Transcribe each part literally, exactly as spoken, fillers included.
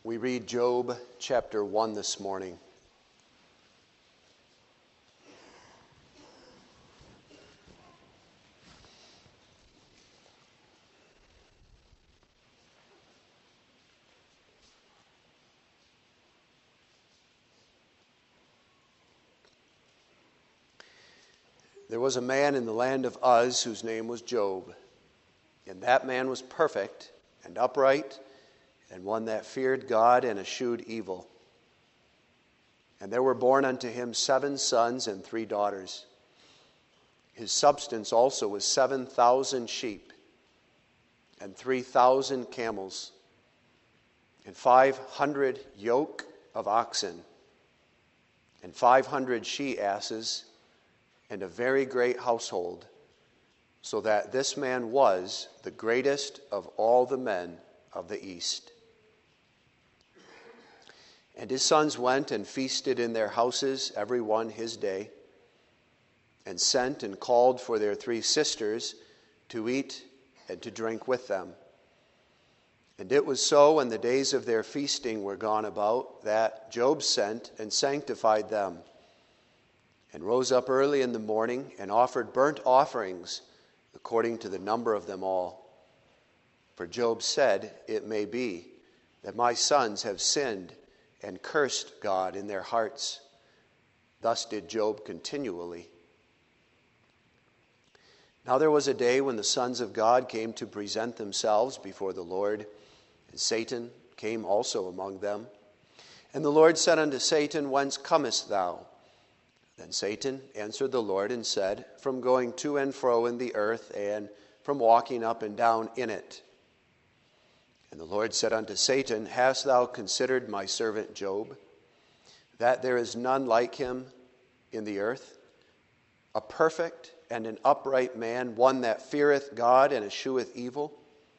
We read Job chapter one this morning. There was a man in the land of Uz whose name was Job, and that man was perfect and upright, and one that feared God and eschewed evil. And there were born unto him seven sons and three daughters. His substance also was seven thousand sheep, and three thousand camels, and five hundred yoke of oxen, and five hundred she-asses, and a very great household, so that this man was the greatest of all the men of the east. And his sons went and feasted in their houses, every one his day, and sent and called for their three sisters to eat and to drink with them. And it was so, when the days of their feasting were gone about, that Job sent and sanctified them, and rose up early in the morning, and offered burnt offerings according to the number of them all. For Job said, "It may be that my sons have sinned and cursed God in their hearts." Thus did Job continually. Now there was a day when the sons of God came to present themselves before the Lord, and Satan came also among them. And the Lord said unto Satan, "Whence comest thou?" Then Satan answered the Lord and said, "From going to and fro in the earth, and from walking up and down in it." And the Lord said unto Satan, "Hast thou considered my servant Job, that there is none like him in the earth, a perfect and an upright man, one that feareth God and escheweth evil?"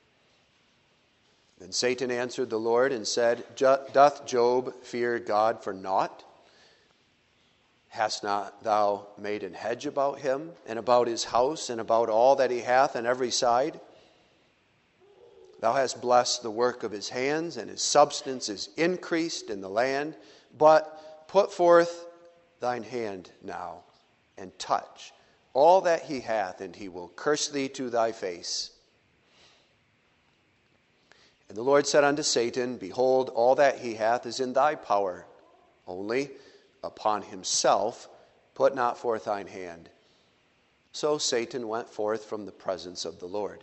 Then Satan answered the Lord and said, "Doth Job fear God for naught? Hast not thou made an hedge about him, and about his house, and about all that he hath on every side? Thou hast blessed the work of his hands, and his substance is increased in the land. But put forth thine hand now, and touch all that he hath, and he will curse thee to thy face." And the Lord said unto Satan, "Behold, all that he hath is in thy power, only upon himself put not forth thine hand." So Satan went forth from the presence of the Lord.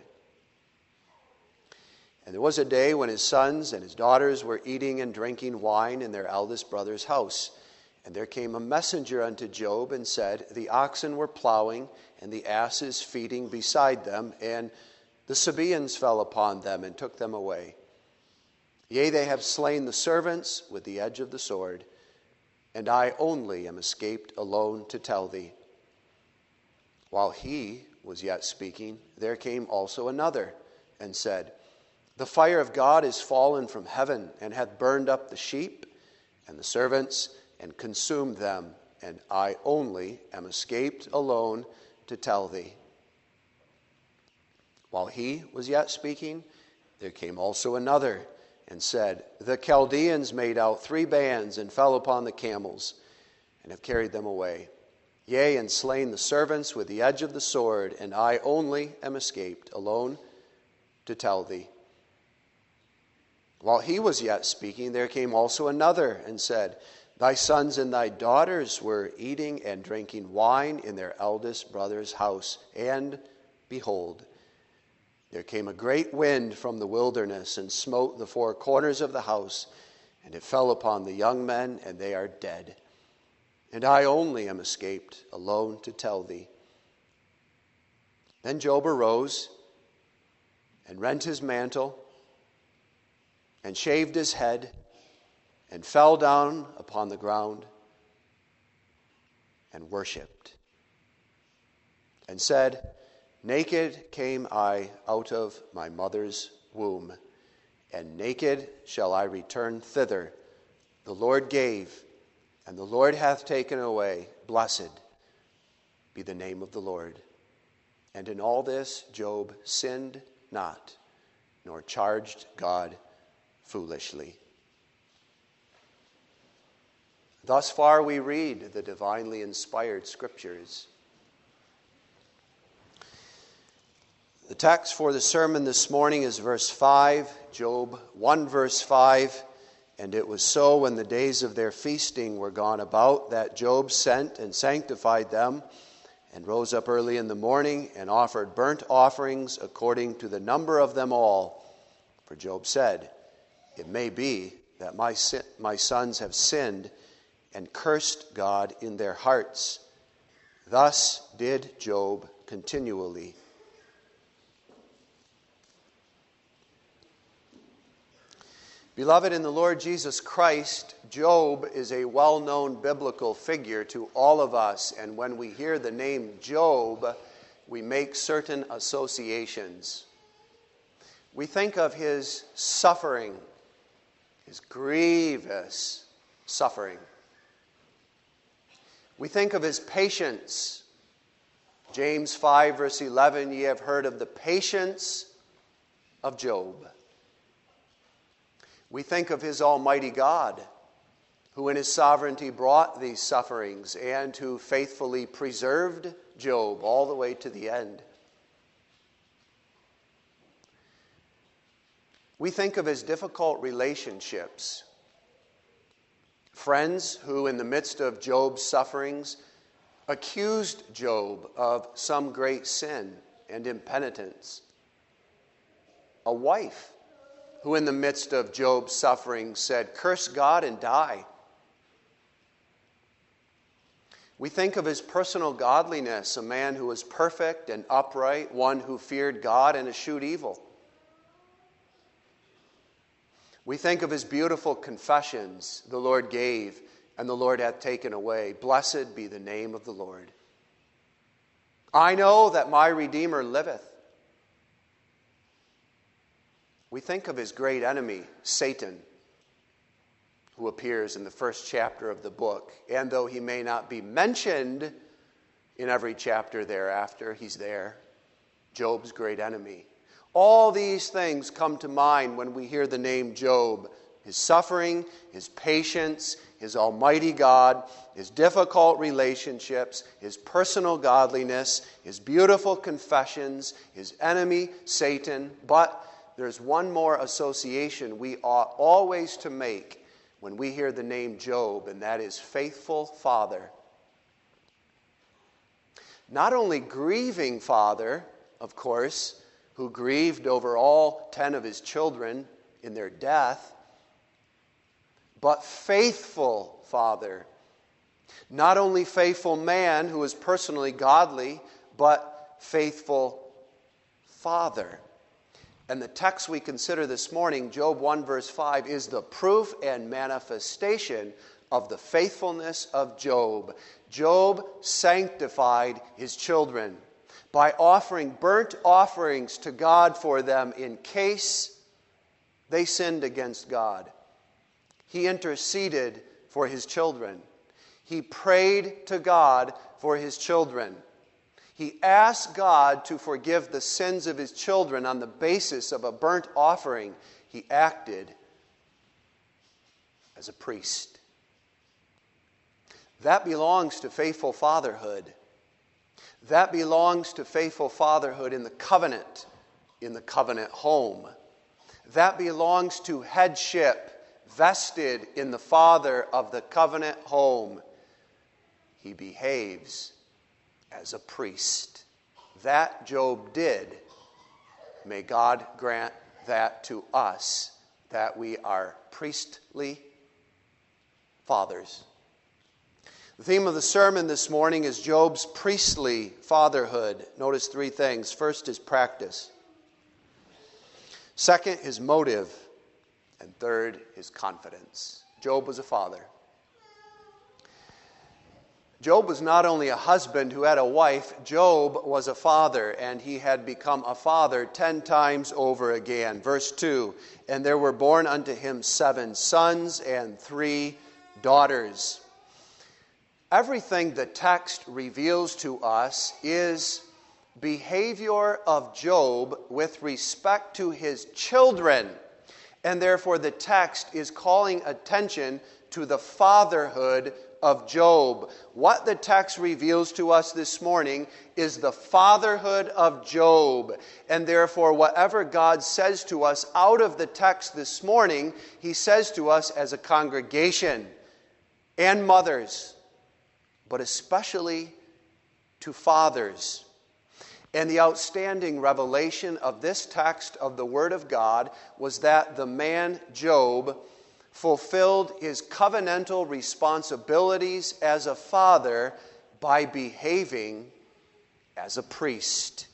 And there was a day when his sons and his daughters were eating and drinking wine in their eldest brother's house. And there came a messenger unto Job and said, "The oxen were plowing, and the asses feeding beside them, and the Sabaeans fell upon them and took them away. Yea, they have slain the servants with the edge of the sword, and I only am escaped alone to tell thee." While he was yet speaking, there came also another, and said, "The fire of God is fallen from heaven, and hath burned up the sheep and the servants, and consumed them, and I only am escaped alone to tell thee." While he was yet speaking, there came also another, and said, "The Chaldeans made out three bands, and fell upon the camels, and have carried them away. Yea, and slain the servants with the edge of the sword, and I only am escaped alone to tell thee." While he was yet speaking, there came also another, and said, "Thy sons and thy daughters were eating and drinking wine in their eldest brother's house, and behold, there came a great wind from the wilderness, and smote the four corners of the house, and it fell upon the young men, and they are dead. And I only am escaped alone to tell thee." Then Job arose, and rent his mantle, and shaved his head, and fell down upon the ground, and worshipped, and said, "Naked came I out of my mother's womb, and naked shall I return thither. The Lord gave, and the Lord hath taken away. Blessed be the name of the Lord." And in all this Job sinned not, nor charged God foolishly. Thus far we read the divinely inspired Scriptures. The text for the sermon this morning is verse five, Job one verse five. And it was so when the days of their feasting were gone about that Job sent and sanctified them and rose up early in the morning and offered burnt offerings according to the number of them all. For Job said, "It may be that my sin, my sons have sinned and cursed God in their hearts." Thus did Job continually. Beloved in the Lord Jesus Christ, Job is a well-known biblical figure to all of us, and when we hear the name Job, we make certain associations. We think of his suffering, his grievous suffering. We think of his patience. James five verse eleven, ye have heard of the patience of Job. We think of his Almighty God, who in his sovereignty brought these sufferings and who faithfully preserved Job all the way to the end. We think of his difficult relationships. Friends who, in the midst of Job's sufferings, accused Job of some great sin and impenitence. A wife who in the midst of Job's suffering said, "Curse God and die." We think of his personal godliness, a man who was perfect and upright, one who feared God and eschewed evil. We think of his beautiful confessions, "The Lord gave, and the Lord hath taken away. Blessed be the name of the Lord. I know that my Redeemer liveth." We think of his great enemy, Satan, who appears in the first chapter of the book. And though he may not be mentioned in every chapter thereafter, he's there. Job's great enemy. All these things come to mind when we hear the name Job. His suffering, his patience, his Almighty God, his difficult relationships, his personal godliness, his beautiful confessions, his enemy, Satan. But there's one more association we ought always to make when we hear the name Job, and that is faithful father. Not only grieving father, of course, who grieved over all ten of his children in their death, but faithful father. Not only faithful man who is personally godly, but faithful father. And the text we consider this morning, Job one verse five, is the proof and manifestation of the faithfulness of Job. Job sanctified his children by offering burnt offerings to God for them in case they sinned against God. He interceded for his children. He prayed to God for his children. He asked God to forgive the sins of his children on the basis of a burnt offering. He acted as a priest. That belongs to faithful fatherhood. That belongs to faithful fatherhood in the covenant, in the covenant home. That belongs to headship vested in the father of the covenant home. He behaves as a priest. That Job did. May God grant that to us, that we are priestly fathers. The theme of the sermon this morning is Job's priestly fatherhood. Notice three things. First, his practice. Second, his motive. And third, his confidence. Job was a father. Job was not only a husband who had a wife, Job was a father, and he had become a father ten times over again. Verse two, and there were born unto him seven sons and three daughters. Everything the text reveals to us is behavior of Job with respect to his children, and therefore the text is calling attention to the fatherhood of Job. What the text reveals to us this morning is the fatherhood of Job. And therefore, whatever God says to us out of the text this morning, he says to us as a congregation and mothers, but especially to fathers. And the outstanding revelation of this text of the Word of God was that the man Job fulfilled his covenantal responsibilities as a father by behaving as a priest.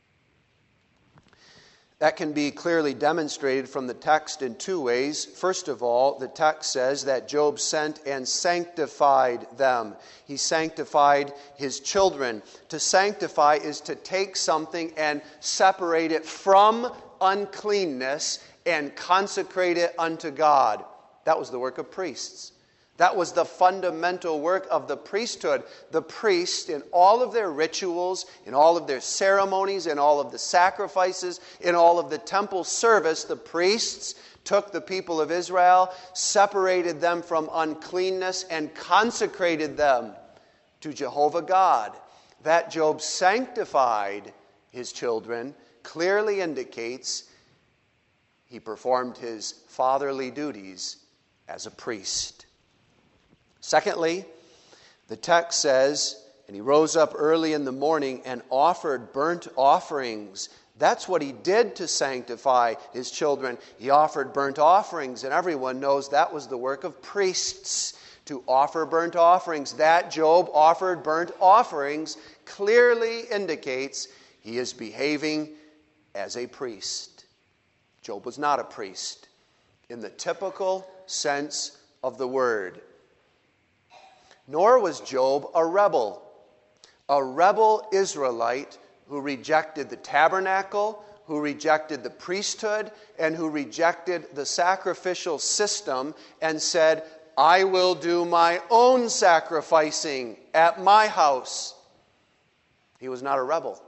That can be clearly demonstrated from the text in two ways. First of all, the text says that Job sent and sanctified them. He sanctified his children. To sanctify is to take something and separate it from uncleanness and consecrate it unto God. That was the work of priests. That was the fundamental work of the priesthood. The priests, in all of their rituals, in all of their ceremonies, in all of the sacrifices, in all of the temple service, the priests took the people of Israel, separated them from uncleanness, and consecrated them to Jehovah God. That Job sanctified his children clearly indicates he performed his fatherly duties as a priest. Secondly, the text says, and he rose up early in the morning and offered burnt offerings. That's what he did to sanctify his children. He offered burnt offerings, and everyone knows that was the work of priests, to offer burnt offerings. That Job offered burnt offerings clearly indicates he is behaving as a priest. Job was not a priest in the typical sense of the word. Nor was Job a rebel, a rebel Israelite who rejected the tabernacle, who rejected the priesthood, and who rejected the sacrificial system and said, I will do my own sacrificing at my house. He was not a rebel.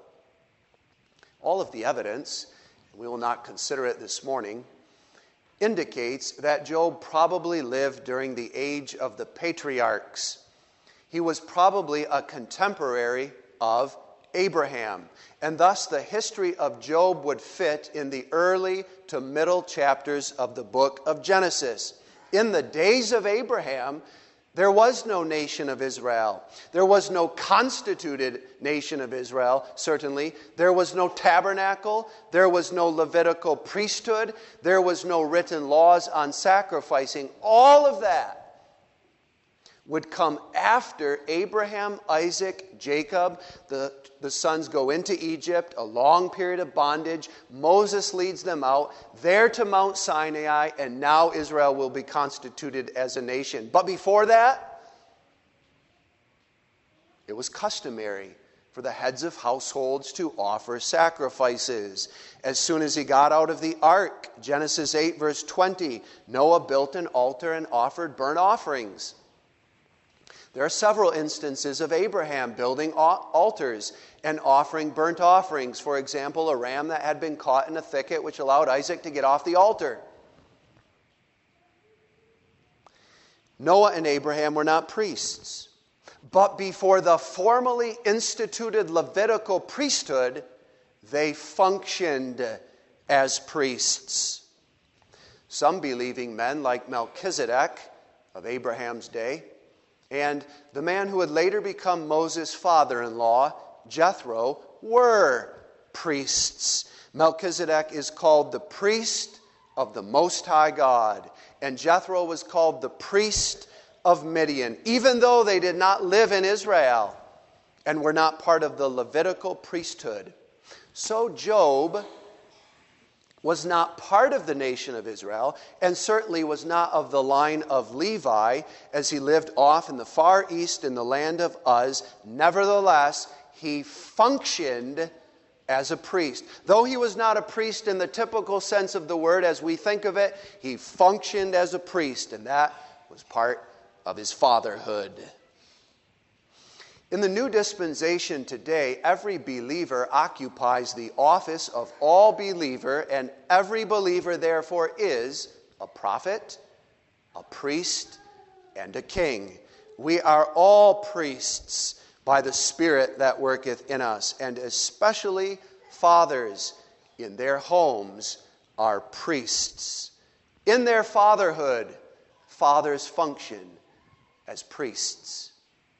All of the evidence, we will not consider it this morning, indicates that Job probably lived during the age of the patriarchs. He was probably a contemporary of Abraham, and thus the history of Job would fit in the early to middle chapters of the book of Genesis. In the days of Abraham, there was no nation of Israel. There was no constituted nation of Israel, certainly. There was no tabernacle. There was no Levitical priesthood. There was no written laws on sacrificing. All of that would come after Abraham, Isaac, Jacob. The, the sons go into Egypt, a long period of bondage. Moses leads them out, there to Mount Sinai, and now Israel will be constituted as a nation. But before that, it was customary for the heads of households to offer sacrifices. As soon as he got out of the ark, Genesis eight, verse twenty, Noah built an altar and offered burnt offerings. There are several instances of Abraham building altars and offering burnt offerings. For example, a ram that had been caught in a thicket, which allowed Isaac to get off the altar. Noah and Abraham were not priests, but before the formally instituted Levitical priesthood, they functioned as priests. Some believing men like Melchizedek of Abraham's day, and the man who would later become Moses' father-in-law, Jethro, were priests. Melchizedek is called the priest of the Most High God, and Jethro was called the priest of Midian, even though they did not live in Israel and were not part of the Levitical priesthood. So Job was not part of the nation of Israel, and certainly was not of the line of Levi, as he lived off in the far east in the land of Uz. Nevertheless, he functioned as a priest. Though he was not a priest in the typical sense of the word as we think of it, he functioned as a priest, and that was part of his fatherhood. In the new dispensation today, every believer occupies the office of all believer, and every believer, therefore, is a prophet, a priest, and a king. We are all priests by the Spirit that worketh in us, and especially fathers in their homes are priests. In their fatherhood, fathers function as priests.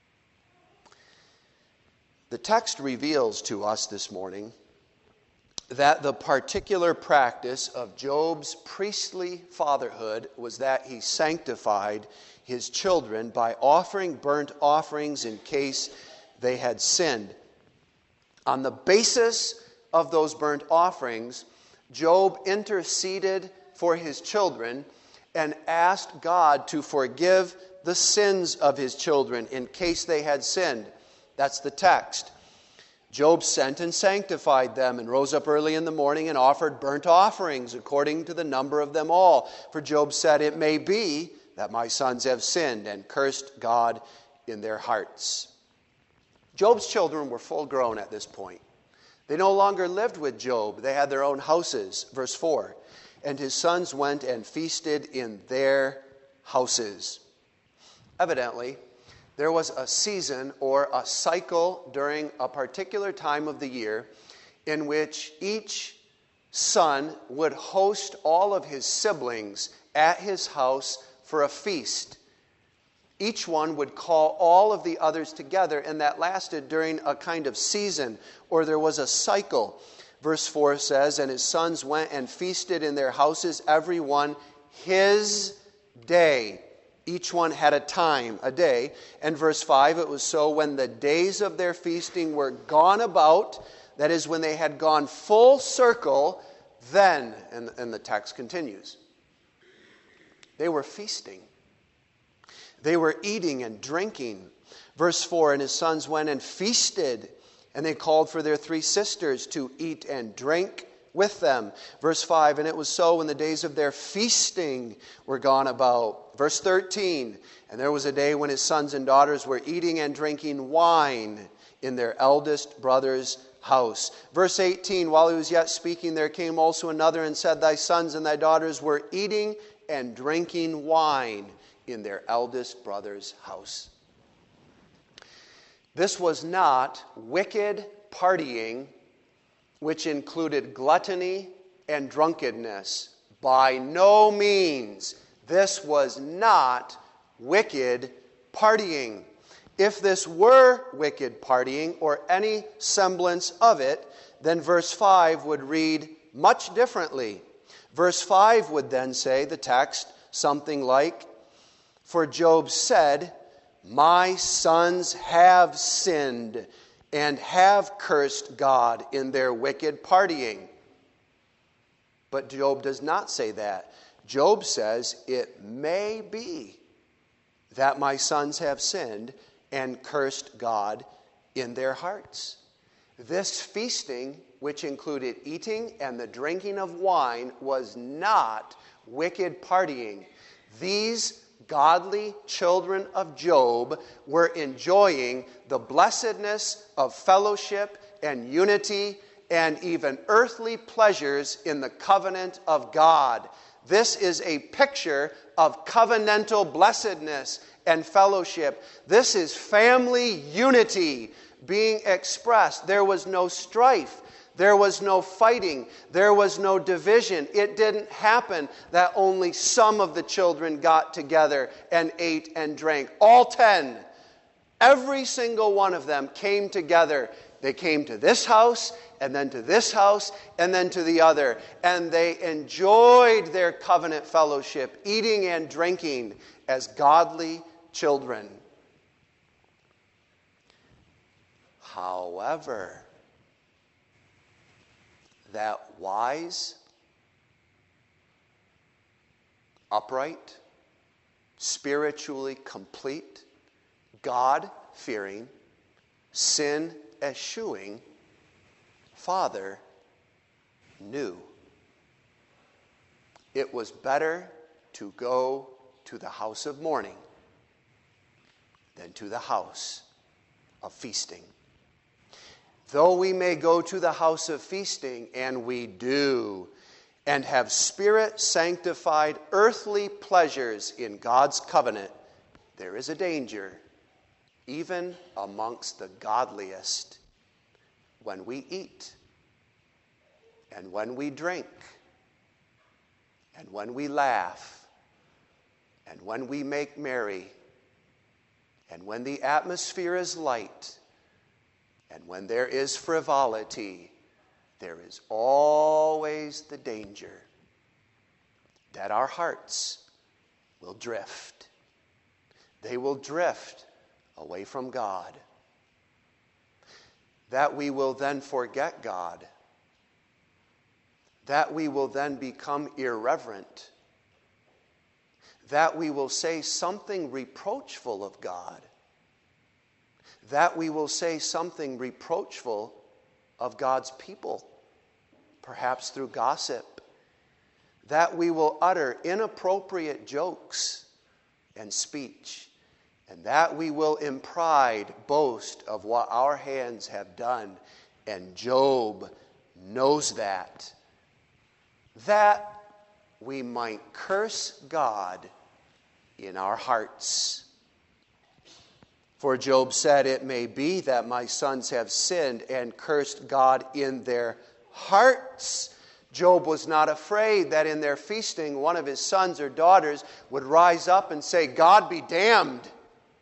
The text reveals to us this morning that the particular practice of Job's priestly fatherhood was that he sanctified his children by offering burnt offerings in case they had sinned. On the basis of those burnt offerings, Job interceded for his children and asked God to forgive the sins of his children in case they had sinned. That's the text. Job sent and sanctified them and rose up early in the morning and offered burnt offerings according to the number of them all. For Job said, "It may be that my sons have sinned and cursed God in their hearts." Job's children were full grown at this point. They no longer lived with Job. They had their own houses. Verse four, and his sons went and feasted in their houses. Evidently, there was a season or a cycle during a particular time of the year in which each son would host all of his siblings at his house for a feast. Each one would call all of the others together, and that lasted during a kind of season, or there was a cycle. Verse four says, and his sons went and feasted in their houses, every one his day. Each one had a time, a day. And verse five, it was so when the days of their feasting were gone about, that is, when they had gone full circle, then, and, and the text continues, they were feasting. They were eating and drinking. Verse four, and his sons went and feasted, and they called for their three sisters to eat and drink with them. Verse five, and it was so when the days of their feasting were gone about. Verse thirteen, and there was a day when his sons and daughters were eating and drinking wine in their eldest brother's house. Verse eighteen, while he was yet speaking, there came also another and said, thy sons and thy daughters were eating and drinking wine in their eldest brother's house. This was not wicked partying, which included gluttony and drunkenness. By no means. This was not wicked partying. If this were wicked partying, or any semblance of it, then verse five would read much differently. Verse five would then say, the text, something like, for Job said, my sons have sinned and have cursed God in their wicked partying. But Job does not say that. Job says, it may be that my sons have sinned and cursed God in their hearts. This feasting, which included eating and the drinking of wine, was not wicked partying. These godly children of Job were enjoying the blessedness of fellowship and unity and even earthly pleasures in the covenant of God. This is a picture of covenantal blessedness and fellowship. This is family unity being expressed. There was no strife. There was no fighting. There was no division. It didn't happen that only some of the children got together and ate and drank. All ten, every single one of them came together. They came to this house, and then to this house, and then to the other. And they enjoyed their covenant fellowship, eating and drinking as godly children. However, that wise, upright, spiritually complete, God-fearing, sin-eschewing father knew it was better to go to the house of mourning than to the house of feasting. Though we may go to the house of feasting, and we do, and have spirit-sanctified earthly pleasures in God's covenant, there is a danger, even amongst the godliest, when we eat, and when we drink, and when we laugh, and when we make merry, and when the atmosphere is light, and when there is frivolity, there is always the danger that our hearts will drift. They will drift away from God. That we will then forget God. That we will then become irreverent. That we will say something reproachful of God. That we will say something reproachful of God's people, perhaps through gossip. That we will utter inappropriate jokes and speech. And that we will in pride boast of what our hands have done. And Job knows that. That we might curse God in our hearts. For Job said, "It may be that my sons have sinned and cursed God in their hearts." Job was not afraid that in their feasting one of his sons or daughters would rise up and say, "God be damned.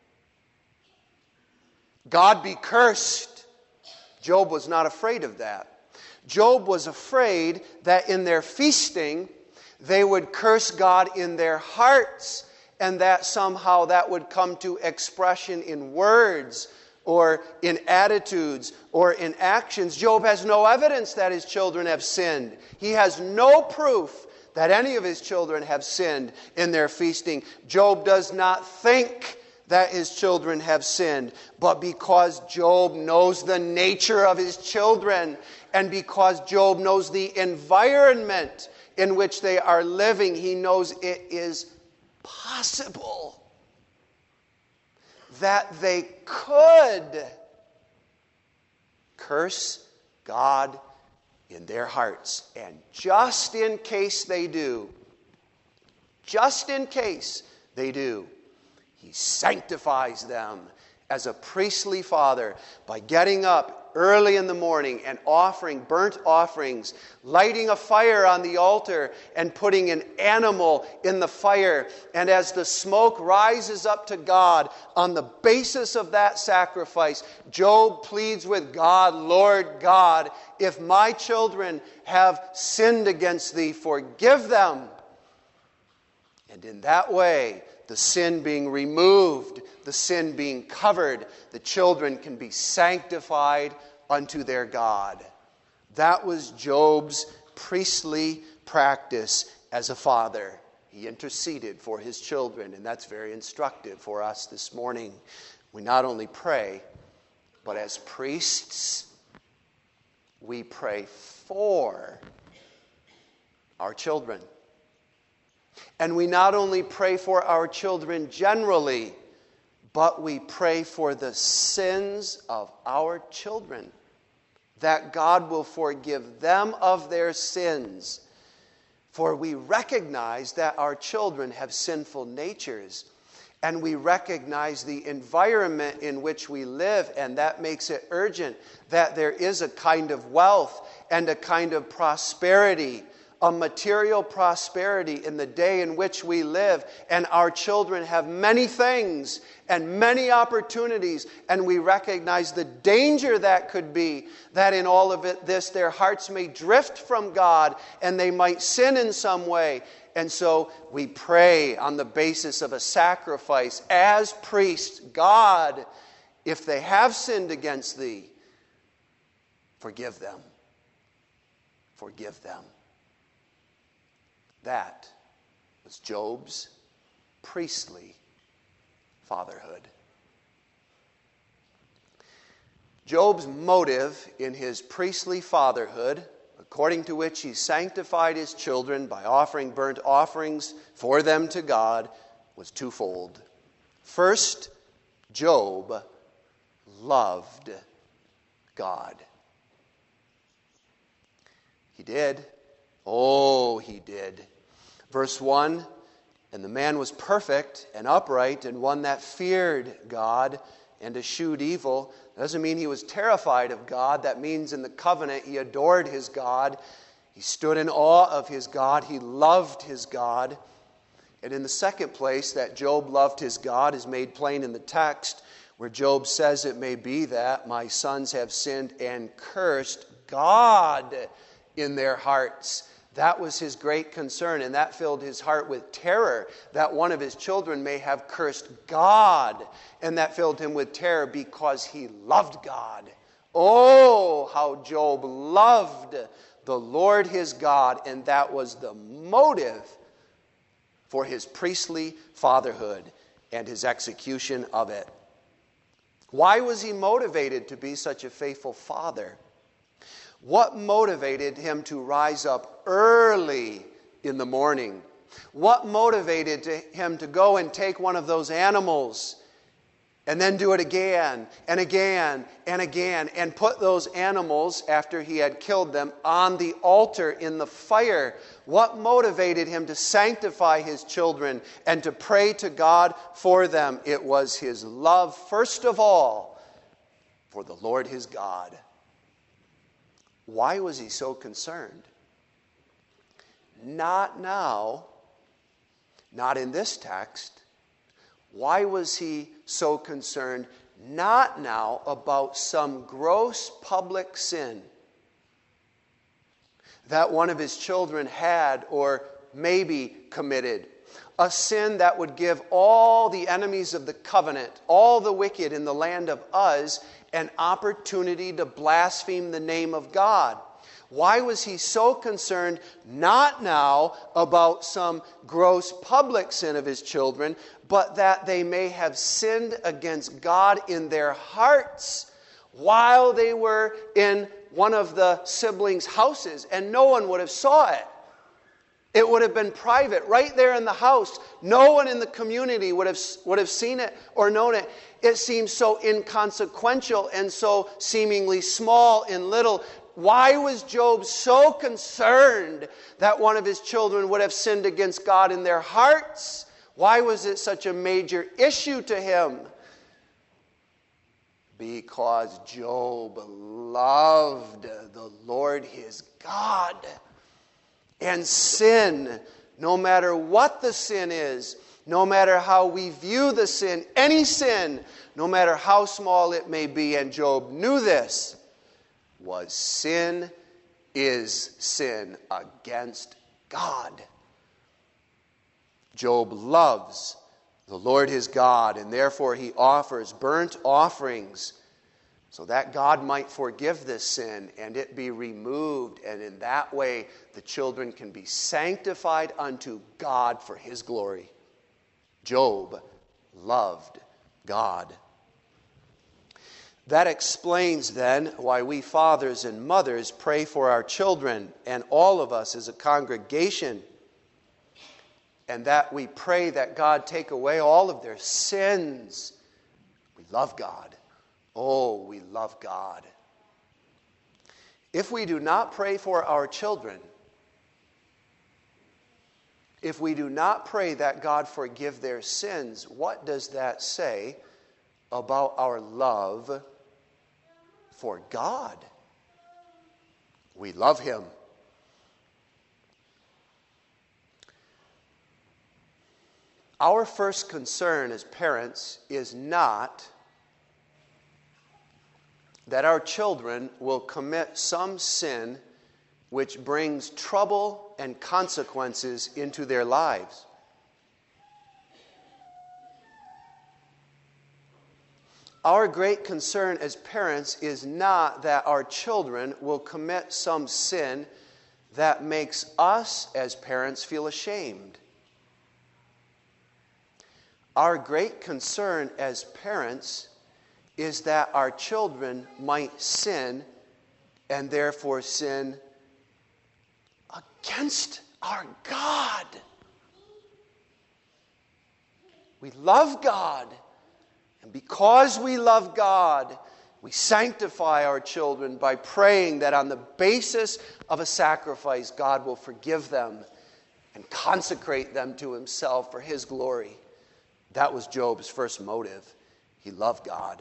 God be cursed." Job was not afraid of that. Job was afraid that in their feasting they would curse God in their hearts, and that somehow that would come to expression in words or in attitudes or in actions. Job has no evidence that his children have sinned. He has no proof that any of his children have sinned in their feasting. Job does not think that his children have sinned, but because Job knows the nature of his children, and because Job knows the environment in which they are living, he knows it is possible that they could curse God in their hearts. And just in case they do, just in case they do, He sanctifies them as a priestly father by getting up early in the morning and offering burnt offerings, lighting a fire on the altar and putting an animal in the fire. And as the smoke rises up to God, on the basis of that sacrifice, Job pleads with God, "Lord God, if my children have sinned against thee, forgive them." And in that way, the sin being removed, the sin being covered, the children can be sanctified unto their God. That was Job's priestly practice as a father. He interceded for his children, and that's very instructive for us this morning. We not only pray, but as priests, we pray for our children. And we not only pray for our children generally, but we pray for the sins of our children, that God will forgive them of their sins. For we recognize that our children have sinful natures, and we recognize the environment in which we live, and that makes it urgent that there is a kind of wealth and a kind of prosperity, a material prosperity in the day in which we live, and our children have many things and many opportunities, and we recognize the danger that could be that in all of it, this their hearts may drift from God and they might sin in some way. And so we pray on the basis of a sacrifice as priests, God, if they have sinned against thee, forgive them. Forgive them. That was Job's priestly fatherhood. Job's motive in his priestly fatherhood, according to which he sanctified his children by offering burnt offerings for them to God, was twofold. First, Job loved God. He did. Oh, he did. Verse one, And the man was perfect and upright and one that feared God and eschewed evil. That doesn't mean he was terrified of God. That means in the covenant he adored his God. He stood in awe of his God. He loved his God. And in the second place, that Job loved his God is made plain in the text, where Job says, "It may be that my sons have sinned and cursed God in their hearts." That was his great concern, and that filled his heart with terror, that one of his children may have cursed God. And that filled him with terror because he loved God. Oh, how Job loved the Lord his God, and that was the motive for his priestly fatherhood and his execution of it. Why was he motivated to be such a faithful father? What motivated him to rise up early in the morning? What motivated him to go and take one of those animals and then do it again and again and again and put those animals, after he had killed them, on the altar in the fire? What motivated him to sanctify his children and to pray to God for them? It was his love, first of all, for the Lord his God. Why was he so concerned? Not now, not in this text. Why was he so concerned? Not now about some gross public sin that one of his children had or maybe committed. A sin that would give all the enemies of the covenant, all the wicked in the land of Uz, an opportunity to blaspheme the name of God. Why was he so concerned not now about some gross public sin of his children, but that they may have sinned against God in their hearts while they were in one of the siblings' houses, and no one would have saw it? It would have been private, right there in the house. No one in the community would have, would have seen it or known it. It seems so inconsequential and so seemingly small and little. Why was Job so concerned that one of his children would have sinned against God in their hearts? Why was it such a major issue to him? Because Job loved the Lord his God. And sin, no matter what the sin is, no matter how we view the sin, any sin, no matter how small it may be, and Job knew this, was sin is sin against God. Job loves the Lord his God, and therefore he offers burnt offerings so that God might forgive this sin and it be removed, and in that way the children can be sanctified unto God for his glory. Job loved God. That explains then why we fathers and mothers pray for our children and all of us as a congregation, and that we pray that God take away all of their sins. We love God. Oh, we love God. If we do not pray for our children, if we do not pray that God forgive their sins, what does that say about our love for God? We love him. Our first concern as parents is not that our children will commit some sin which brings trouble and consequences into their lives. Our great concern as parents is not that our children will commit some sin that makes us as parents feel ashamed. Our great concern as parents is that our children might sin and therefore sin against our God. We love God. And because we love God, we sanctify our children by praying that on the basis of a sacrifice, God will forgive them and consecrate them to himself for his glory. That was Job's first motive. He loved God.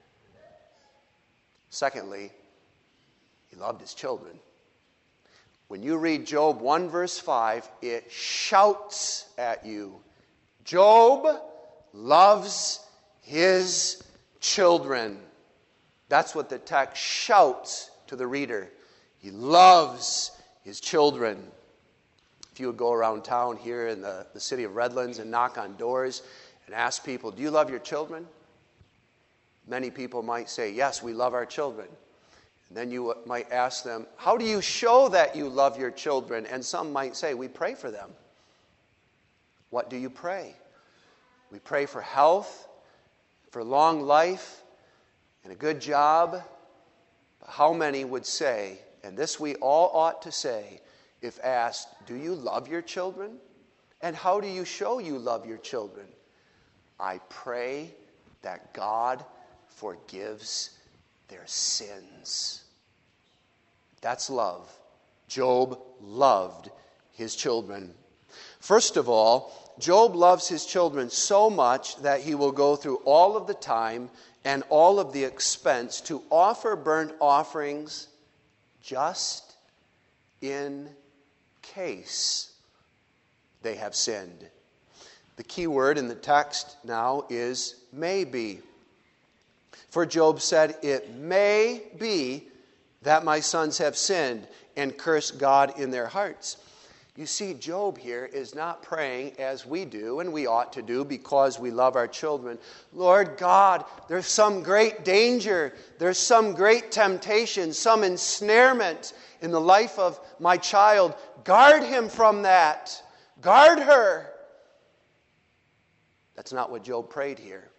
Secondly, he loved his children. When you read Job one verse five, it shouts at you, Job loves his children. That's what the text shouts to the reader. He loves his children. If you would go around town here in the, the city of Redlands and knock on doors and ask people, do you love your children? Many people might say, yes, we love our children. And then you might ask them, how do you show that you love your children? And some might say, we pray for them. What do you pray? We pray for health, for long life, and a good job. But how many would say, and this we all ought to say, if asked, do you love your children? And how do you show you love your children? I pray that God forgives their sins. That's love. Job loved his children. First of all, Job loves his children so much that he will go through all of the time and all of the expense to offer burnt offerings just in case they have sinned. The key word in the text now is maybe. For Job said, it may be that my sons have sinned and cursed God in their hearts. You see, Job here is not praying as we do, and we ought to do because we love our children. Lord God, there's some great danger, there's some great temptation, some ensnarement in the life of my child. Guard him from that. Guard her. That's not what Job prayed here.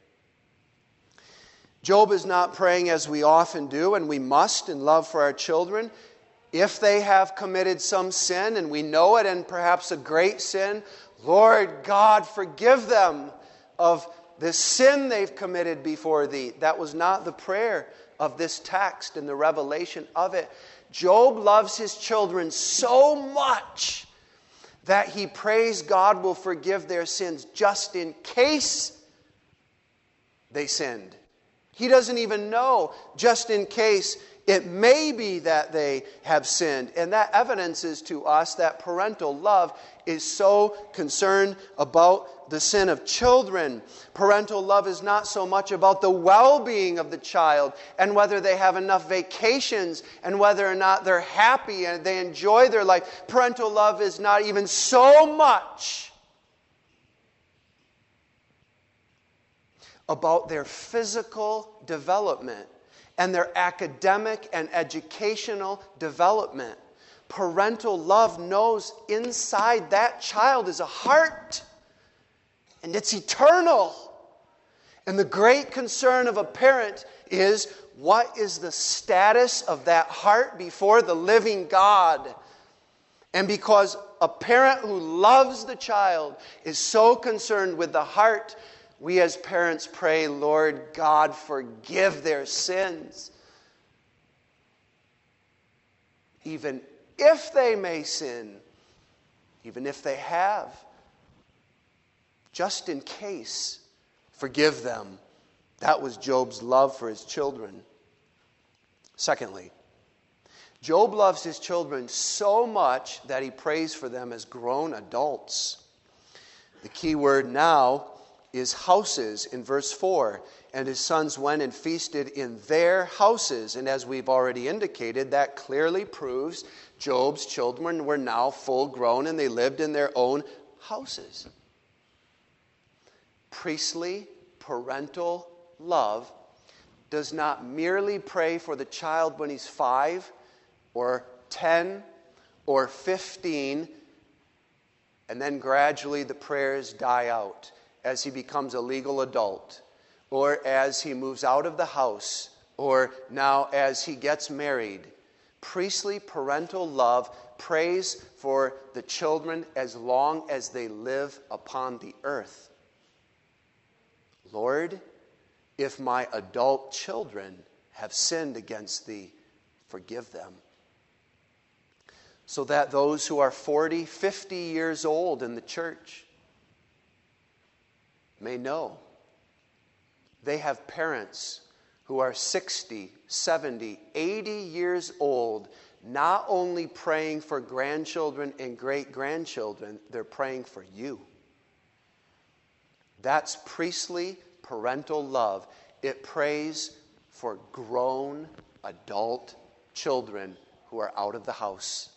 Job is not praying as we often do, and we must in love for our children. If they have committed some sin, and we know it, and perhaps a great sin, Lord God, forgive them of the sin they've committed before thee. That was not the prayer of this text and the revelation of it. Job loves his children so much that he prays God will forgive their sins just in case they sinned. He doesn't even know, just in case it may be that they have sinned. And that evidences to us that parental love is so concerned about the sin of children. Parental love is not so much about the well-being of the child and whether they have enough vacations and whether or not they're happy and they enjoy their life. Parental love is not even so much about their physical development and their academic and educational development. Parental love knows inside that child is a heart, and it's eternal. And the great concern of a parent is, what is the status of that heart before the living God? And because a parent who loves the child is so concerned with the heart, we as parents pray, Lord God, forgive their sins. Even if they may sin, even if they have, just in case, forgive them. That was Job's love for his children. Secondly, Job loves his children so much that he prays for them as grown adults. The key word now is houses in verse four. And his sons went and feasted in their houses. And as we've already indicated, that clearly proves Job's children were now full grown and they lived in their own houses. Priestly, parental love does not merely pray for the child when he's five or ten or fifteen, and then gradually the prayers die out as he becomes a legal adult, or as he moves out of the house, or now as he gets married. Priestly parental love prays for the children as long as they live upon the earth. Lord, if my adult children have sinned against thee, forgive them. so that those who are forty, fifty years old in the church may know they have parents who are sixty, seventy, eighty years old, not only praying for grandchildren and great-grandchildren, they're praying for you. That's priestly parental love. It prays for grown adult children who are out of the house.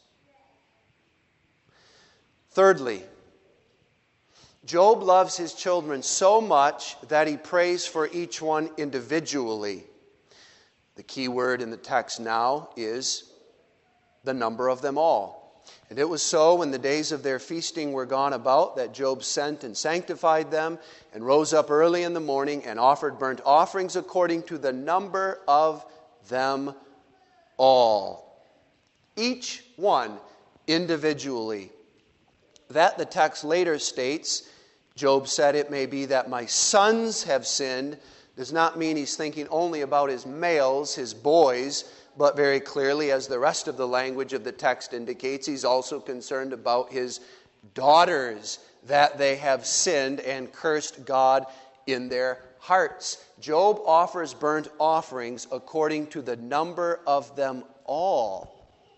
Thirdly, Job loves his children so much that he prays for each one individually. The key word in the text now is the number of them all. And it was so when the days of their feasting were gone about that Job sent and sanctified them and rose up early in the morning and offered burnt offerings according to the number of them all. Each one individually. That, the text later states, Job said, it may be that my sons have sinned, does not mean he's thinking only about his males, his boys, but very clearly, as the rest of the language of the text indicates, he's also concerned about his daughters, that they have sinned and cursed God in their hearts. Job offers burnt offerings according to the number of them all.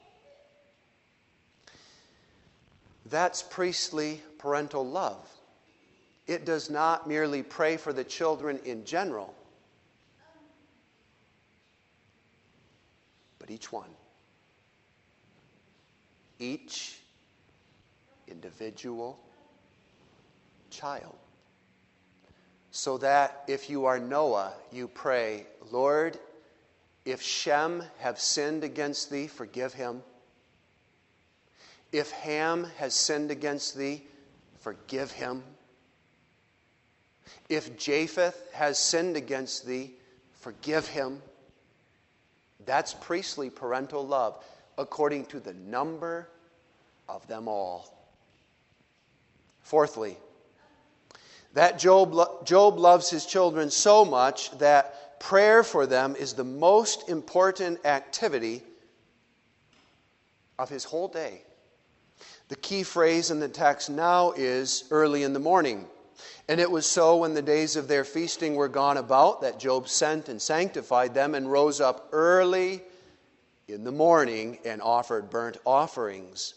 That's priestly parental love. It does not merely pray for the children in general, but each one. Each individual child. So that if you are Noah, you pray, Lord, if Shem have sinned against thee, forgive him. If Ham has sinned against thee, forgive him. If Japheth has sinned against thee, forgive him. That's priestly parental love, according to the number of them all. Fourthly, that Job, Job loves his children so much that prayer for them is the most important activity of his whole day. The key phrase in the text now is early in the morning. And it was so when the days of their feasting were gone about that Job sent and sanctified them and rose up early in the morning and offered burnt offerings.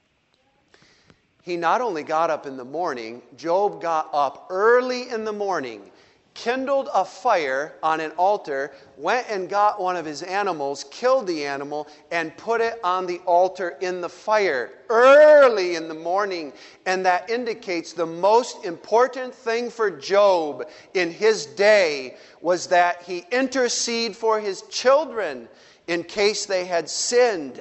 He not only got up in the morning, Job got up early in the morning, kindled a fire on an altar, went and got one of his animals, killed the animal, and put it on the altar in the fire early in the morning. And that indicates the most important thing for Job in his day was that he intercede for his children in case they had sinned.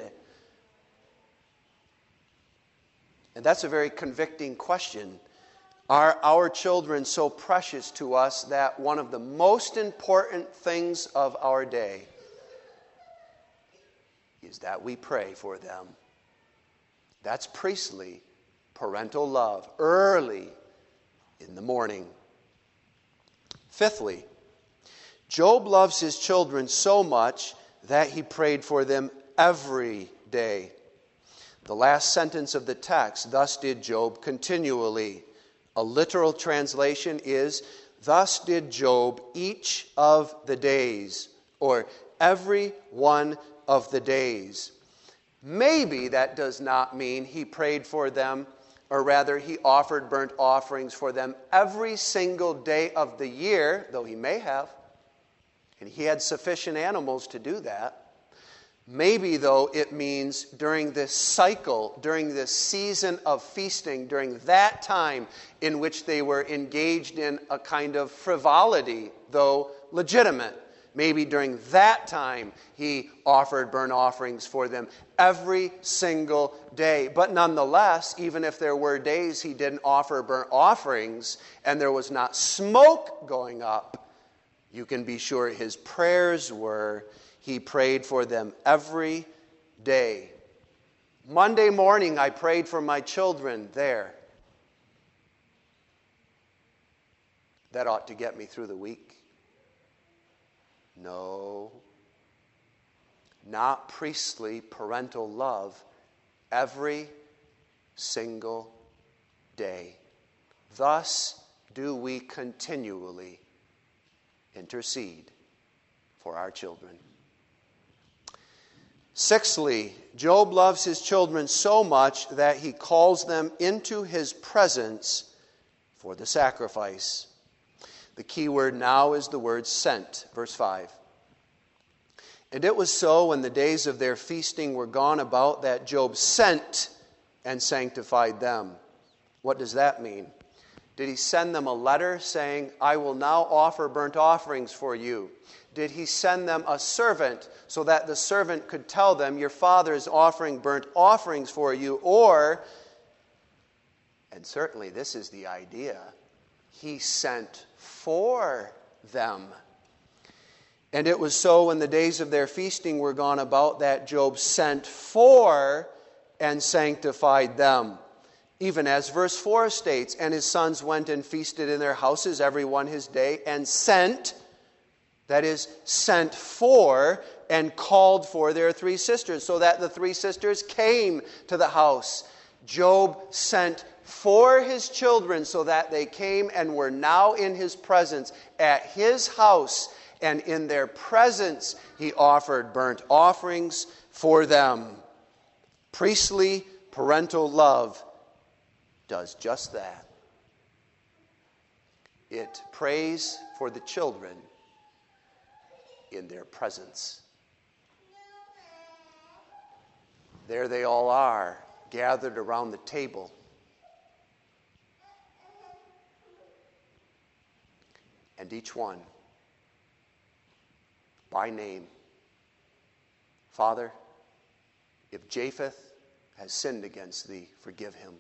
And that's a very convicting question. Are our children so precious to us that one of the most important things of our day is that we pray for them? That's priestly parental love, early in the morning. Fifthly, Job loves his children so much that he prayed for them every day. The last sentence of the text, thus did Job continually. A literal translation is, thus did Job each of the days, or every one of the days. Maybe that does not mean he prayed for them, or rather he offered burnt offerings for them every single day of the year, though he may have, and he had sufficient animals to do that. Maybe, though, it means during this cycle, during this season of feasting, during that time in which they were engaged in a kind of frivolity, though legitimate. Maybe during that time he offered burnt offerings for them every single day. But nonetheless, even if there were days he didn't offer burnt offerings and there was not smoke going up, you can be sure his prayers were, he prayed for them every day. Monday morning, I prayed for my children there. That ought to get me through the week. No. Not priestly parental love every single day. Thus do we continually intercede for our children. Sixthly, Job loves his children so much that he calls them into his presence for the sacrifice. The key word now is the word sent. Verse five. And it was so when the days of their feasting were gone about that Job sent and sanctified them. What does that mean? Did he send them a letter saying, I will now offer burnt offerings for you? Did he send them a servant so that the servant could tell them, your father is offering burnt offerings for you? Or, and certainly this is the idea, he sent for them. And it was so when the days of their feasting were gone about that Job sent for and sanctified them. Even as verse four states, and his sons went and feasted in their houses, every one his day, and sent, that is, sent for and called for their three sisters, so that the three sisters came to the house. Job sent for his children so that they came and were now in his presence at his house, and in their presence he offered burnt offerings for them. Priestly parental love does just that. It prays for the children in their presence. There they all are, gathered around the table. And each one, by name, Father, if Japheth has sinned against thee, forgive him.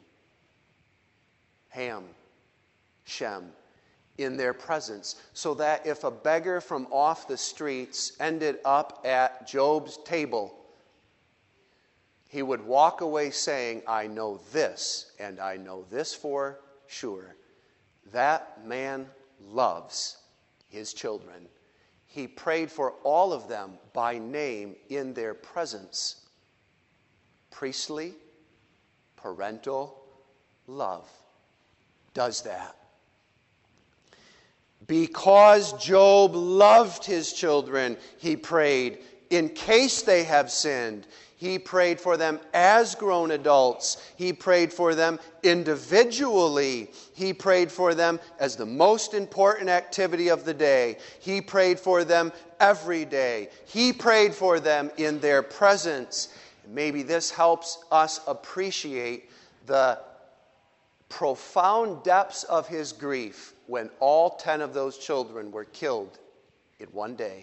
Ham, Shem, in their presence, so that if a beggar from off the streets ended up at Job's table, he would walk away saying, I know this, and I know this for sure. That man loves his children. He prayed for all of them by name in their presence. Priestly, parental love does that. Because Job loved his children, he prayed, in case they have sinned. He prayed for them as grown adults. He prayed for them individually. He prayed for them as the most important activity of the day. He prayed for them every day. He prayed for them in their presence. Maybe this helps us appreciate the profound depths of his grief when all ten of those children were killed in one day.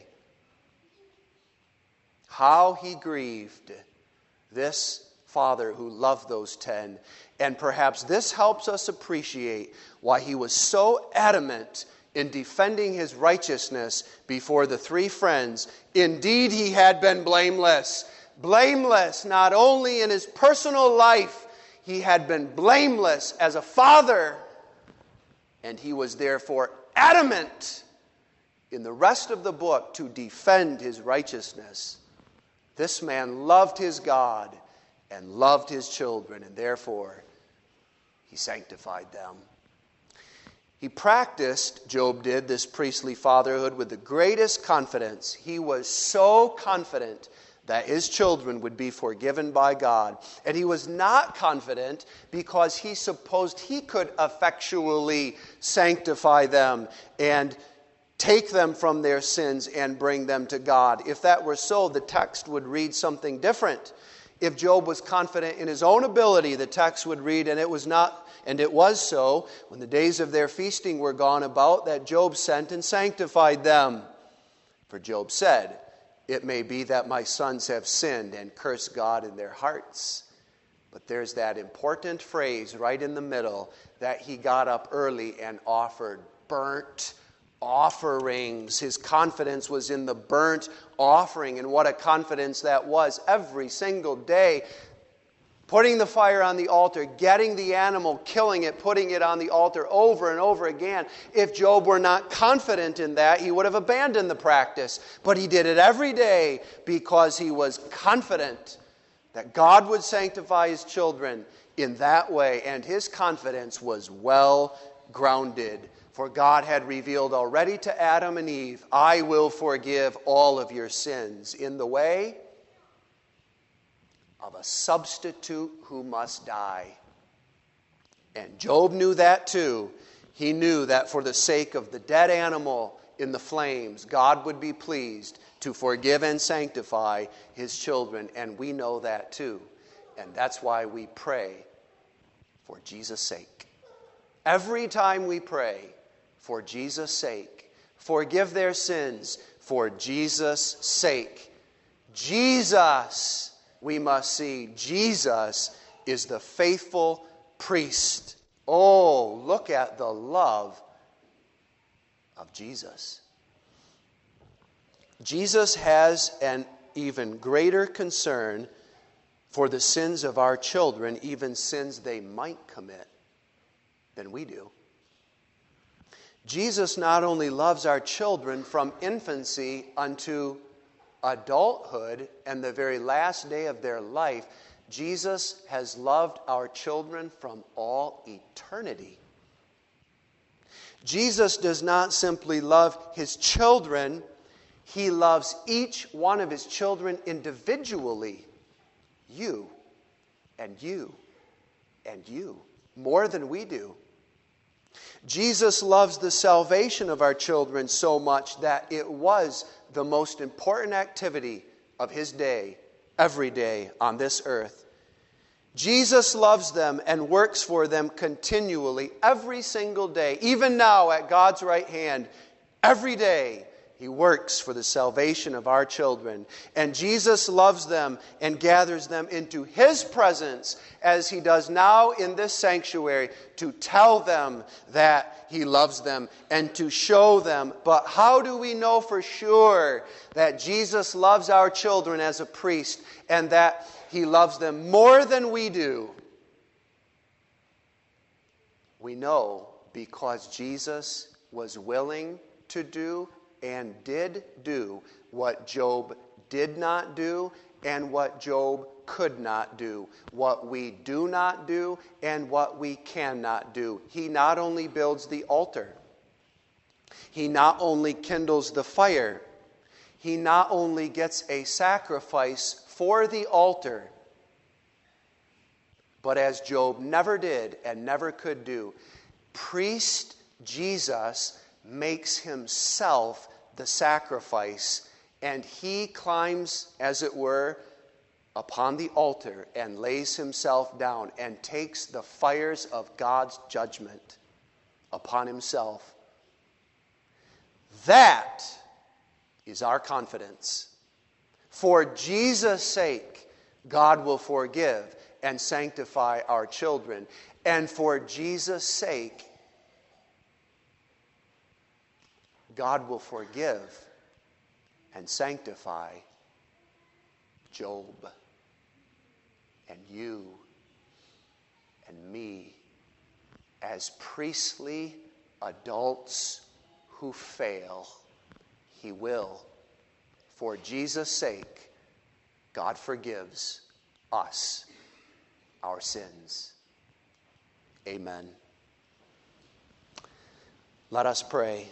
How he grieved, this father who loved those ten. And perhaps this helps us appreciate why he was so adamant in defending his righteousness before the three friends. Indeed, he had been blameless. Blameless not only in his personal life, he had been blameless as a father, and he was therefore adamant in the rest of the book to defend his righteousness. This man loved his God and loved his children, and therefore he sanctified them. He practiced, Job did, this priestly fatherhood with the greatest confidence. He was so confident that his children would be forgiven by God. And he was not confident because he supposed he could effectually sanctify them and take them from their sins and bring them to God. If that were so, the text would read something different. If Job was confident in his own ability, the text would read, and it was not, and it was so, when the days of their feasting were gone about, that Job sent and sanctified them. For Job said, it may be that my sons have sinned and cursed God in their hearts. But there's that important phrase right in the middle that he got up early and offered burnt offerings. His confidence was in the burnt offering, and what a confidence that was. Every single day, putting the fire on the altar, getting the animal, killing it, putting it on the altar over and over again. If Job were not confident in that, he would have abandoned the practice. But he did it every day because he was confident that God would sanctify his children in that way, and his confidence was well grounded. For God had revealed already to Adam and Eve, I will forgive all of your sins, in the way of a substitute who must die. And Job knew that too. He knew that for the sake of the dead animal in the flames, God would be pleased to forgive and sanctify his children. And we know that too. And that's why we pray for Jesus' sake. Every time we pray for Jesus' sake, forgive their sins for Jesus' sake. Jesus, we must see, Jesus is the faithful priest. Oh, look at the love of Jesus. Jesus has an even greater concern for the sins of our children, even sins they might commit, than we do. Jesus not only loves our children from infancy unto adulthood and the very last day of their life, Jesus has loved our children from all eternity. Jesus does not simply love his children, he loves each one of his children individually. You and you and you, more than we do. Jesus loves the salvation of our children so much that it was the most important activity of his day, every day on this earth. Jesus loves them and works for them continually, every single day. Even now at God's right hand, every day he works for the salvation of our children. And Jesus loves them and gathers them into his presence, as he does now in this sanctuary, to tell them that he loves them and to show them. But how do we know for sure that Jesus loves our children as a priest and that he loves them more than we do? We know because Jesus was willing to do and did do what Job did not do and what Job could not do, what we do not do and what we cannot do. He not only builds the altar, he not only kindles the fire, he not only gets a sacrifice for the altar, but as Job never did and never could do, priest Jesus makes himself the sacrifice, and he climbs, as it were, upon the altar and lays himself down and takes the fires of God's judgment upon himself. That is our confidence. For Jesus' sake, God will forgive and sanctify our children. And for Jesus' sake, God will forgive and sanctify Job and you and me as priestly adults who fail. He will. For Jesus' sake, God forgives us our sins. Amen. Let us pray.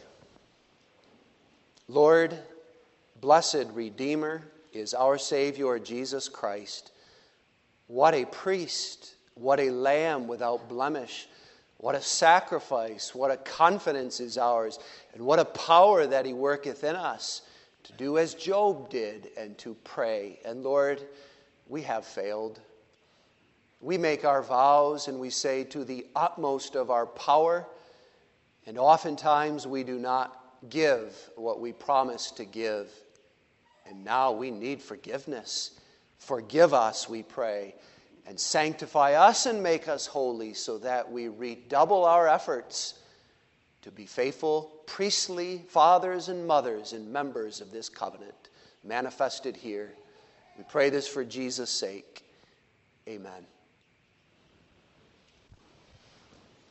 Lord, blessed Redeemer is our Savior, Jesus Christ. What a priest, what a lamb without blemish, what a sacrifice, what a confidence is ours, and what a power that he worketh in us to do as Job did and to pray. And Lord, we have failed. We make our vows and we say to the utmost of our power, and oftentimes we do not give what we promise to give. And now we need forgiveness. Forgive us, we pray, and sanctify us and make us holy so that we redouble our efforts to be faithful, priestly fathers and mothers and members of this covenant manifested here. We pray this for Jesus' sake. Amen.